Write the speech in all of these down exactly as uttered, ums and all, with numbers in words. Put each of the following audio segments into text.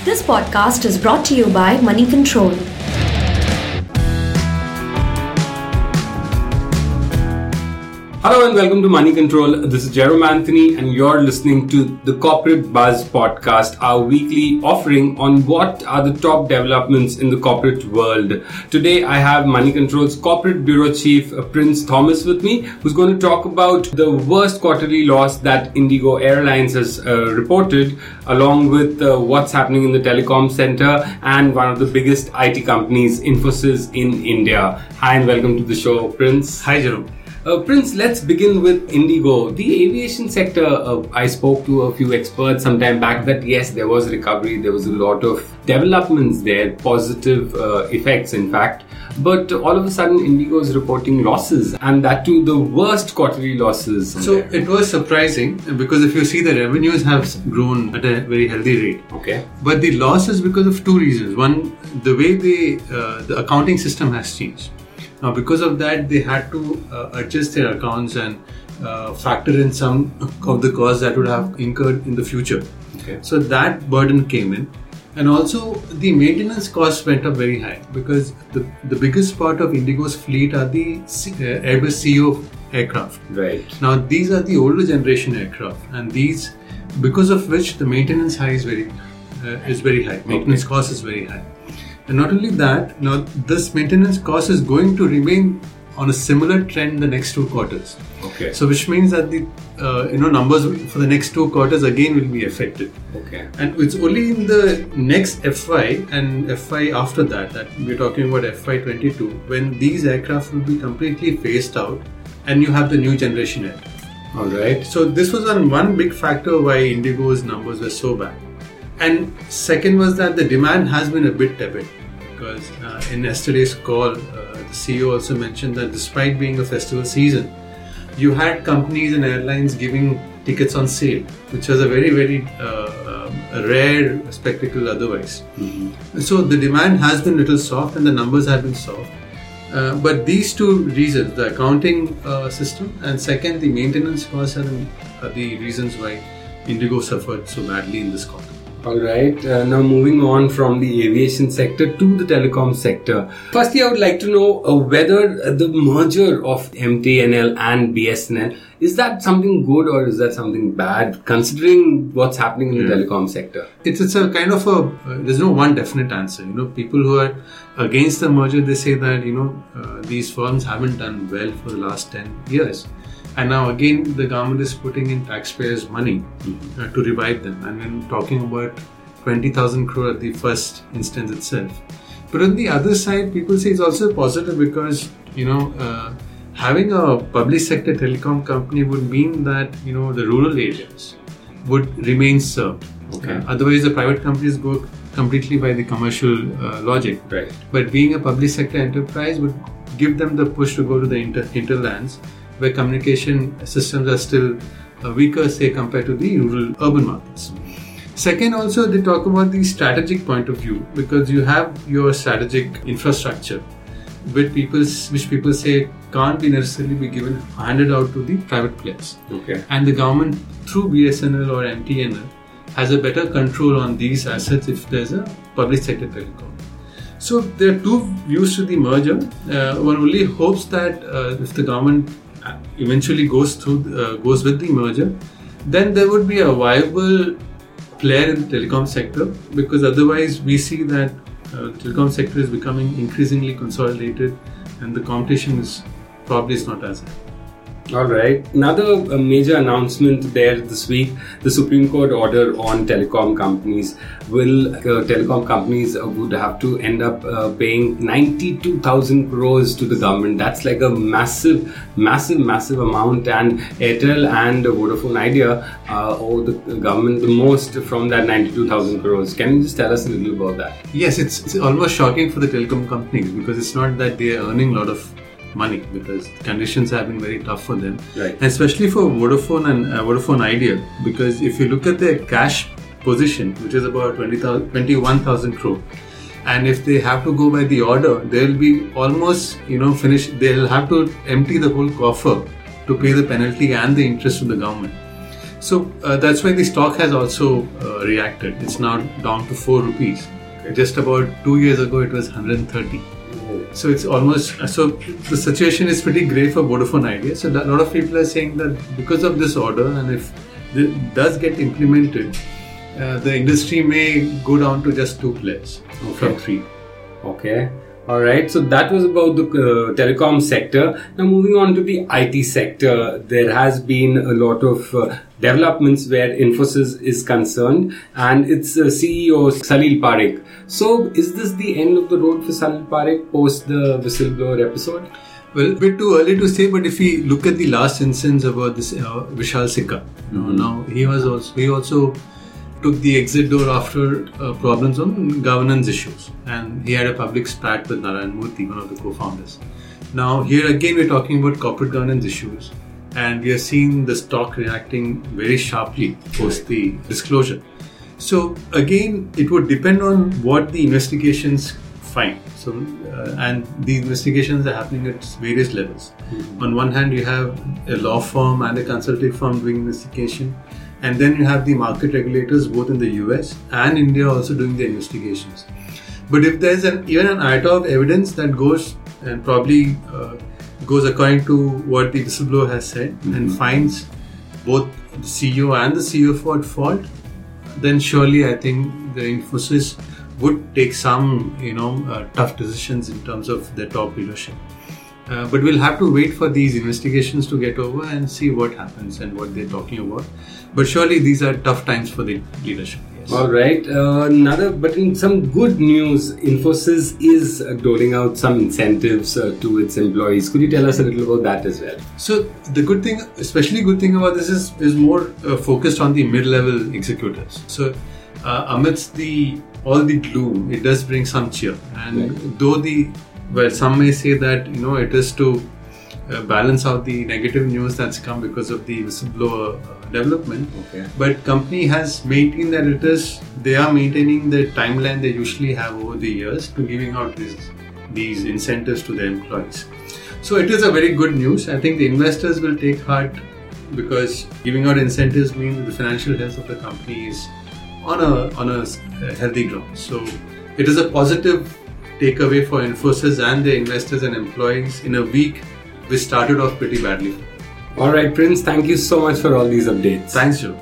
This podcast is brought to you by Money Control. Hello and welcome to Money Control. This is Jerome Anthony and you're listening to the Corporate Buzz podcast, our weekly offering on what are the top developments in the corporate world. Today I have Money Control's Corporate Bureau Chief Prince Thomas with me, who's going to talk about the worst quarterly loss that Indigo Airlines has uh, reported, along with uh, what's happening in the telecom sector and one of the biggest I T companies, Infosys in India. Hi and welcome to the show, Prince. Hi, Jerome. Uh, Prince, let's begin with Indigo. The aviation sector, uh, I spoke to a few experts some time back that yes, there was recovery, there was a lot of developments there, positive uh, effects in fact, but all of a sudden Indigo is reporting losses, and that too the worst quarterly losses. So it was surprising because if you see the revenues have grown at a very healthy rate. Okay. But the loss is because of two reasons. One, the way they, uh, the accounting system has changed. Now, because of that, they had to uh, adjust their accounts and uh, factor in some of the costs that would have incurred in the future. Okay. So that burden came in. And also, the maintenance costs went up very high because the, the biggest part of Indigo's fleet are the C- uh, Airbus C E O aircraft. Right. Now, these are the older generation aircraft, and these, because of which the maintenance high is very, uh, is very high. Maintenance okay. cost is very high. And not only that, now this maintenance cost is going to remain on a similar trend the next two quarters. Okay. So which means that the uh, you know numbers for the next two quarters again will be affected. Okay. And it's only in the next F Y and F Y after that that we're talking about F Y twenty-two when these aircraft will be completely phased out and you have the new generation aircraft. All right. So this was one, one big factor why Indigo's numbers were so bad. And second was that the demand has been a bit tepid because uh, in yesterday's call, uh, the C E O also mentioned that despite being a festival season, you had companies and airlines giving tickets on sale, which was a very, very uh, um, a rare spectacle otherwise. Mm-hmm. So the demand has been a little soft and the numbers have been soft. Uh, but these two reasons, the accounting uh, system and second, the maintenance costs are the, are the reasons why Indigo suffered so badly in this quarter. All right. Uh, now moving on from the aviation sector to the telecom sector. Firstly, I would like to know uh, whether uh, the merger of M T N L and B S N L, is that something good or is that something bad, considering what's happening in the mm. telecom sector? It's it's a kind of a, uh, there's no one definite answer. You know, people who are against the merger, they say that, you know, uh, these firms haven't done well for the last ten years. And now again, the government is putting in taxpayers' money mm-hmm. uh, to revive them. And we're talking about twenty thousand crore at the first instance itself. But on the other side, people say it's also positive because, you know, uh, having a public sector telecom company would mean that, you know, the rural areas would remain served. Okay. Uh, otherwise, the private companies go completely by the commercial uh, logic. Right. But being a public sector enterprise would give them the push to go to the inter- hinterlands, where communication systems are still uh, weaker, say, compared to the rural urban markets. Second, also, they talk about the strategic point of view because you have your strategic infrastructure, which people, which people say can't be necessarily be given, handed out to the private players. Okay. And the government, through B S N L or M T N L, has a better control on these assets if there's a public sector telecom. So there are two views to the merger. Uh, one only hopes that uh, if the government eventually goes through, uh, goes with the merger, then there would be a viable player in the telecom sector because otherwise we see that uh, the telecom sector is becoming increasingly consolidated and the competition is probably is not as high. All right. Another uh, major announcement there this week, the Supreme Court order on telecom companies. Will uh, telecom companies uh, would have to end up uh, paying ninety-two thousand crores to the government. That's like a massive, massive, massive amount. And Airtel and Vodafone Idea uh, owe the government the most from that ninety-two thousand crores. Can you just tell us a little about that? Yes, it's, it's almost shocking for the telecom companies because it's not that they are earning a lot of money because conditions have been very tough for them, right? And especially for Vodafone and uh, Vodafone Idea, because if you look at their cash position, which is about twenty-one thousand crore, and if they have to go by the order, they'll be almost, you know, finished. They'll have to empty the whole coffer to pay the penalty and the interest to the government. So uh, that's why the stock has also uh, reacted. It's now down to four rupees. Okay. Just about two years ago, it was one hundred thirty. Oh. So it's almost so the situation is pretty grey for Vodafone Idea. So a lot of people are saying that because of this order, and if it does get implemented, uh, the industry may go down to just two players okay. from three. Okay. All right, so that was about the uh, telecom sector. Now moving on to the I T sector, there has been a lot of uh, developments where Infosys is concerned, and its uh, C E O Salil Parekh. So is this the end of the road for Salil Parekh post the whistleblower episode? Well, a bit too early to say, but if we look at the last instance about this uh, Vishal Sikka, you know, now he was also he also took the exit door after uh, problems on governance issues, and he had a public spat with Narayan Murthy, one of the co-founders. Now here again we're talking about corporate governance issues, and we are seeing the stock reacting very sharply post the disclosure. So again, it would depend on what the investigations find. So uh, and these investigations are happening at various levels. Mm-hmm. On one hand, you have a law firm and a consulting firm doing investigation. And then you have the market regulators both in the U S and India also doing the investigations. But if there's an, even an iota of evidence that goes and probably uh, goes according to what the whistleblower has said mm-hmm. and finds both the C E O and the C F O at fault, then surely I think the Infosys would take some, you know, uh, tough decisions in terms of their top leadership. Uh, but we'll have to wait for these investigations to get over and see what happens and what they're talking about. But surely these are tough times for the leadership. Yes. All right. Uh, another, but in some good news, Infosys is uh, doling out some incentives uh, to its employees. Could you tell us a little about that as well? So the good thing, especially good thing about this is is more uh, focused on the mid-level executives. So uh, amidst the all the gloom, it does bring some cheer. And right. though the Well, some may say that, you know, it is to uh, balance out the negative news that's come because of the whistleblower uh, development. Okay. But company has maintained that it is, they are maintaining the timeline they usually have over the years to giving out these, these incentives to their employees. So it is a very good news. I think the investors will take heart because giving out incentives means that the financial health of the company is on a, on a healthy ground. So it is a positive takeaway for Infosys and their investors and employees in a week which started off pretty badly. All right, Prince, thank you so much for all these updates. Thanks, Joe.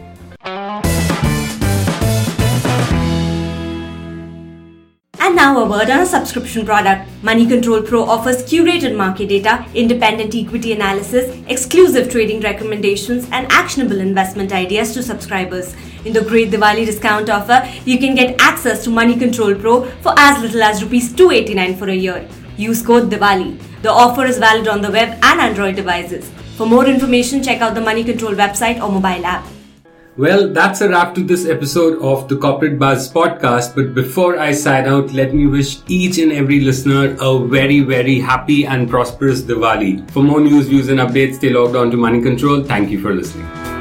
And now a word on a subscription product. Money Control Pro offers curated market data, independent equity analysis, exclusive trading recommendations, and actionable investment ideas to subscribers. In the great Diwali discount offer, you can get access to Money Control Pro for as little as rupees two hundred eighty-nine for a year. Use code Diwali. The offer is valid on the web and Android devices. For more information, check out the Money Control website or mobile app. Well, that's a wrap to this episode of the Corporate Buzz podcast. But before I sign out, let me wish each and every listener a very, very happy and prosperous Diwali. For more news, views and updates, stay logged on to Money Control. Thank you for listening.